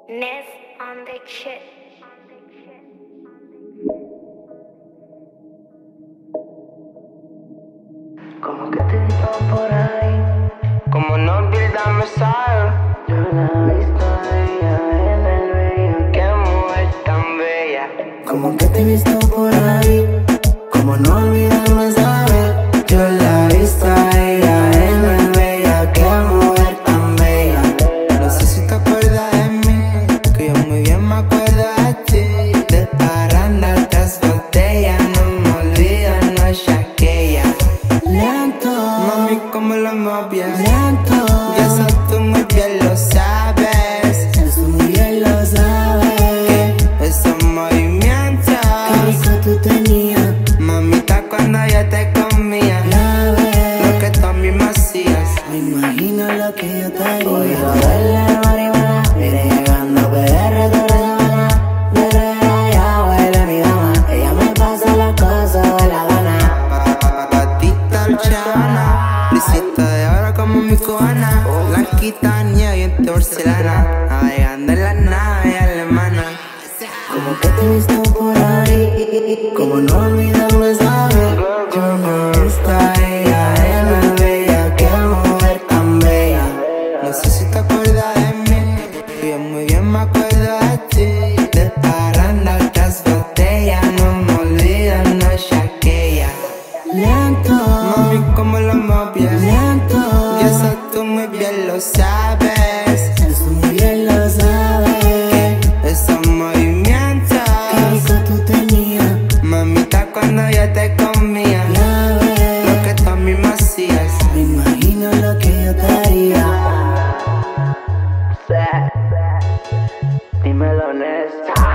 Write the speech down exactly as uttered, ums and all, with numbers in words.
Ness on the shit. Como que te he visto por ahí, como no olvidarme, ¿sabes? Yo la he visto a ella en el bello, qué mujer tan bella. Como que te he visto por ahí, como no olvidarme, ¿sabes? Yo la he visto a ella en el bello, qué mujer tan bella. No sé si te acuerdas de mí, que yo muy bien me acuerdo de ti. De parranda tras botella, no me olvido noche aquella. Lento, mami, como lo movías lento, y eso tú muy bien lo sabes. Eso muy bien lo sabes. Que esos movimientos, qué rico tú tenías, mamita, cuando yo te comía. La ves, lo que tú a mí me hacías. Me imagino lo que yo te haría. Voy a verle marihuana, mire llegando P R toda la semana. Me rega ya huele mi dama, ella me pasa las cosas de la gana. Patita Luciana, lisita de oro como mi cubana. Blanquita, nieve y en porcelana, navegando en la nave alemana. Como que te he visto por ahí, como no olvidarme, ¿sabes? Yo no he visto a ella en la bella, qué mujer tan bella. No sé si te acuerdas de mí, que yo muy bien me acuerdo de ti. De parranda tras botella, no me olvido noche aquella. Lento, mami, como lo movías lento, y eso tú muy bien lo sabes. Eso muy bien lo sabes. Que esos movimientos, qué rico tú tenías, mamita, cuando yo te comía. La ves, lo que tú a mí me hacías. Me imagino lo que yo te haría. Dímelo, Ness.